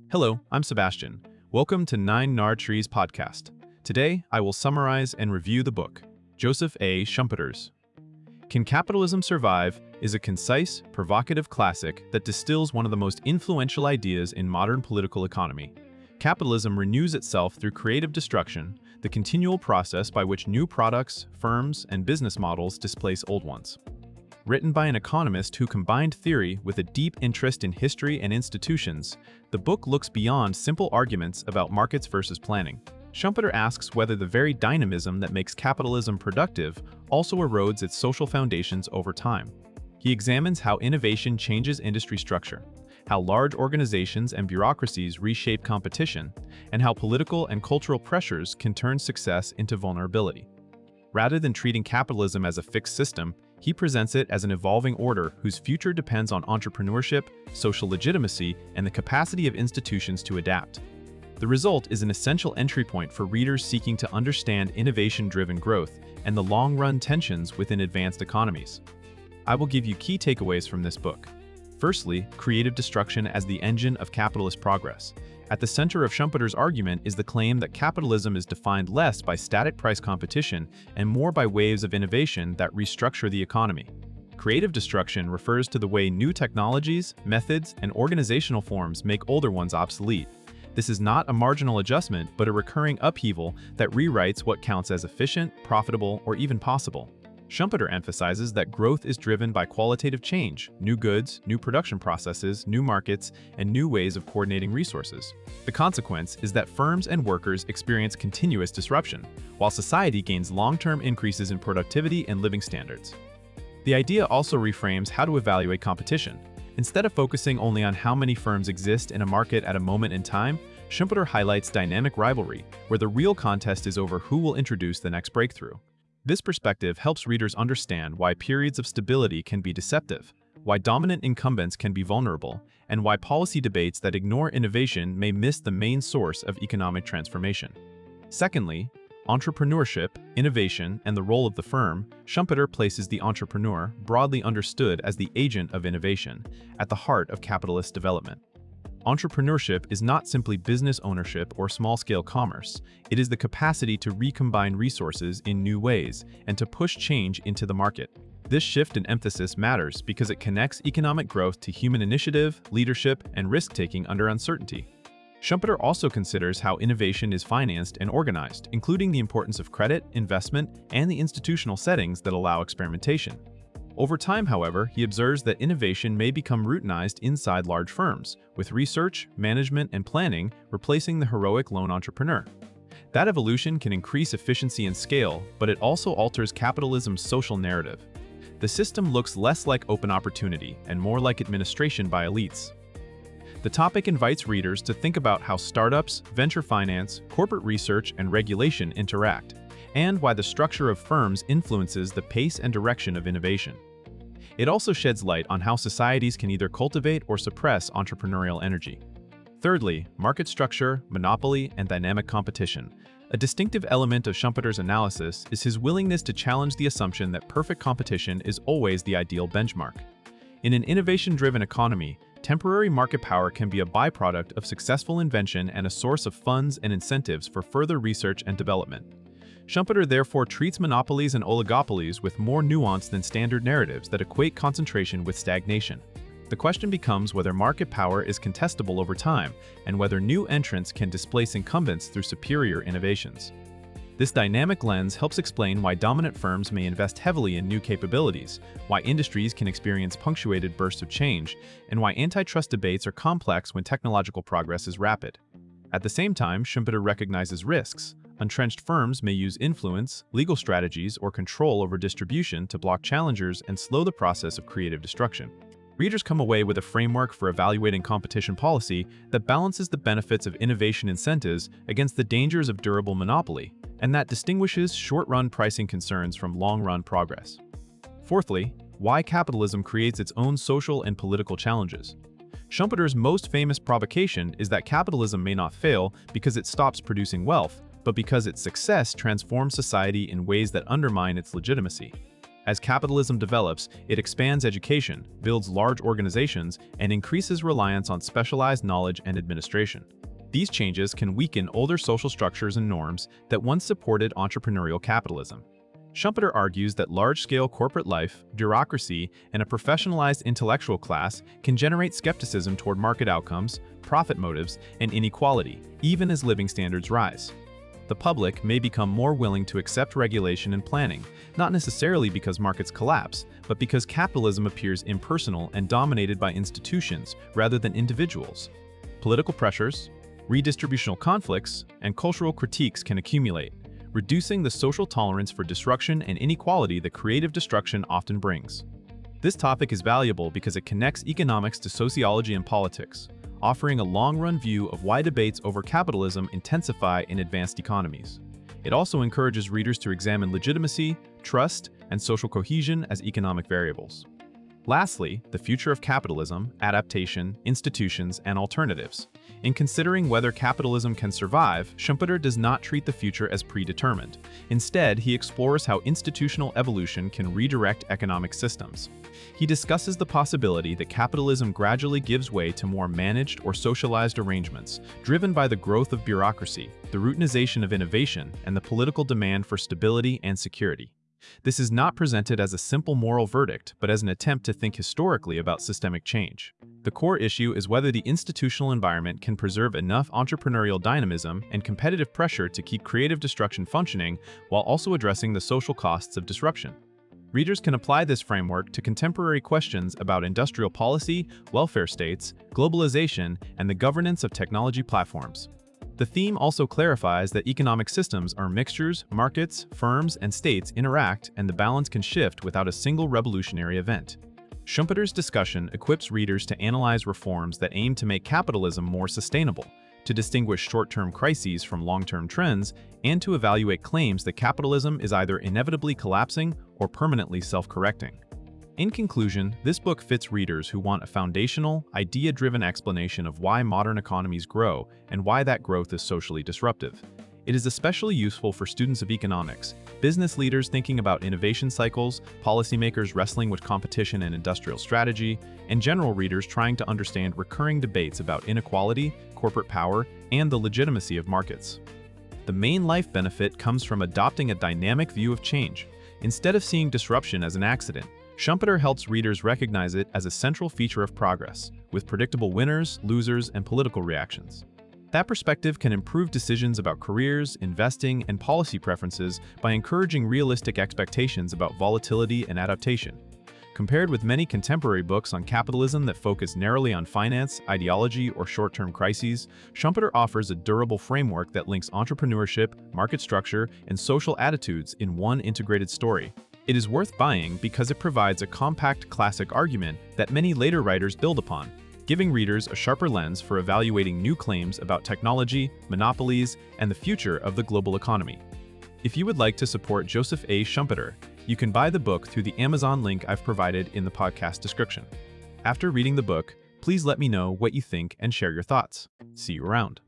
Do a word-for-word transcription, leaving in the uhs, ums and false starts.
Hello, I'm Sebastian. Welcome to Nine Gnarly Trees podcast. Today, I will summarize and review the book, Joseph A. Schumpeter's Can Capitalism Survive? Is a concise, provocative classic that distills one of the most influential ideas in modern political economy. Capitalism renews itself through creative destruction, the continual process by which new products, firms, and business models displace old ones. Written by an economist who combined theory with a deep interest in history and institutions, the book looks beyond simple arguments about markets versus planning. Schumpeter asks whether the very dynamism that makes capitalism productive also erodes its social foundations over time. He examines how innovation changes industry structure, how large organizations and bureaucracies reshape competition, and how political and cultural pressures can turn success into vulnerability. Rather than treating capitalism as a fixed system, he presents it as an evolving order whose future depends on entrepreneurship, social legitimacy, and the capacity of institutions to adapt. The result is an essential entry point for readers seeking to understand innovation-driven growth and the long-run tensions within advanced economies. I will give you key takeaways from this book. Firstly, creative destruction as the engine of capitalist progress. At the center of Schumpeter's argument is the claim that capitalism is defined less by static price competition and more by waves of innovation that restructure the economy. Creative destruction refers to the way new technologies, methods, and organizational forms make older ones obsolete. This is not a marginal adjustment, but a recurring upheaval that rewrites what counts as efficient, profitable, or even possible. Schumpeter emphasizes that growth is driven by qualitative change, new goods, new production processes, new markets, and new ways of coordinating resources. The consequence is that firms and workers experience continuous disruption, while society gains long-term increases in productivity and living standards. The idea also reframes how to evaluate competition. Instead of focusing only on how many firms exist in a market at a moment in time, Schumpeter highlights dynamic rivalry, where the real contest is over who will introduce the next breakthrough. This perspective helps readers understand why periods of stability can be deceptive, why dominant incumbents can be vulnerable, and why policy debates that ignore innovation may miss the main source of economic transformation. Secondly, entrepreneurship, innovation, and the role of the firm. Schumpeter places the entrepreneur, broadly understood as the agent of innovation, at the heart of capitalist development. Entrepreneurship is not simply business ownership or small-scale commerce. It is the capacity to recombine resources in new ways and to push change into the market. This shift in emphasis matters because it connects economic growth to human initiative, leadership, and risk-taking under uncertainty. Schumpeter also considers how innovation is financed and organized, including the importance of credit, investment, and the institutional settings that allow experimentation. Over time, however, he observes that innovation may become routinized inside large firms, with research, management, and planning replacing the heroic lone entrepreneur. That evolution can increase efficiency and scale, but it also alters capitalism's social narrative. The system looks less like open opportunity and more like administration by elites. The topic invites readers to think about how startups, venture finance, corporate research, and regulation interact, and why the structure of firms influences the pace and direction of innovation. It also sheds light on how societies can either cultivate or suppress entrepreneurial energy. Thirdly, market structure, monopoly, and dynamic competition. A distinctive element of Schumpeter's analysis is his willingness to challenge the assumption that perfect competition is always the ideal benchmark. In an innovation-driven economy, temporary market power can be a byproduct of successful invention and a source of funds and incentives for further research and development. Schumpeter therefore treats monopolies and oligopolies with more nuance than standard narratives that equate concentration with stagnation. The question becomes whether market power is contestable over time and whether new entrants can displace incumbents through superior innovations. This dynamic lens helps explain why dominant firms may invest heavily in new capabilities, why industries can experience punctuated bursts of change, and why antitrust debates are complex when technological progress is rapid. At the same time, Schumpeter recognizes risks. Entrenched firms may use influence, legal strategies, or control over distribution to block challengers and slow the process of creative destruction. Readers come away with a framework for evaluating competition policy that balances the benefits of innovation incentives against the dangers of durable monopoly, and that distinguishes short-run pricing concerns from long-run progress. Fourthly, why capitalism creates its own social and political challenges. Schumpeter's most famous provocation is that capitalism may not fail because it stops producing wealth, but because its success transforms society in ways that undermine its legitimacy. As capitalism develops, it expands education, builds large organizations, and increases reliance on specialized knowledge and administration. These changes can weaken older social structures and norms that once supported entrepreneurial capitalism. Schumpeter argues that large-scale corporate life, bureaucracy, and a professionalized intellectual class can generate skepticism toward market outcomes, profit motives, and inequality, even as living standards rise. The public may become more willing to accept regulation and planning, not necessarily because markets collapse, but because capitalism appears impersonal and dominated by institutions rather than individuals. Political pressures, redistributional conflicts, and cultural critiques can accumulate, reducing the social tolerance for disruption and inequality that creative destruction often brings. This topic is valuable because it connects economics to sociology and politics, offering a long-run view of why debates over capitalism intensify in advanced economies. It also encourages readers to examine legitimacy, trust, and social cohesion as economic variables. Lastly, the future of capitalism, adaptation, institutions, and alternatives. In considering whether capitalism can survive, Schumpeter does not treat the future as predetermined. Instead, he explores how institutional evolution can redirect economic systems. He discusses the possibility that capitalism gradually gives way to more managed or socialized arrangements, driven by the growth of bureaucracy, the routinization of innovation, and the political demand for stability and security. This is not presented as a simple moral verdict, but as an attempt to think historically about systemic change. The core issue is whether the institutional environment can preserve enough entrepreneurial dynamism and competitive pressure to keep creative destruction functioning while also addressing the social costs of disruption. Readers can apply this framework to contemporary questions about industrial policy, welfare states, globalization, and the governance of technology platforms. The theme also clarifies that economic systems are mixtures, markets, firms, and states interact, and the balance can shift without a single revolutionary event. Schumpeter's discussion equips readers to analyze reforms that aim to make capitalism more sustainable, to distinguish short-term crises from long-term trends, and to evaluate claims that capitalism is either inevitably collapsing or permanently self-correcting. In conclusion, this book fits readers who want a foundational, idea-driven explanation of why modern economies grow and why that growth is socially disruptive. It is especially useful for students of economics, business leaders thinking about innovation cycles, policymakers wrestling with competition and industrial strategy, and general readers trying to understand recurring debates about inequality, corporate power, and the legitimacy of markets. The main life benefit comes from adopting a dynamic view of change. Instead of seeing disruption as an accident, Schumpeter helps readers recognize it as a central feature of progress, with predictable winners, losers, and political reactions. That perspective can improve decisions about careers, investing, and policy preferences by encouraging realistic expectations about volatility and adaptation. Compared with many contemporary books on capitalism that focus narrowly on finance, ideology, or short-term crises, Schumpeter offers a durable framework that links entrepreneurship, market structure, and social attitudes in one integrated story. It is worth buying because it provides a compact classic argument that many later writers build upon, giving readers a sharper lens for evaluating new claims about technology, monopolies, and the future of the global economy. If you would like to support Joseph A. Schumpeter, you can buy the book through the Amazon link I've provided in the podcast description. After reading the book, please let me know what you think and share your thoughts. See you around.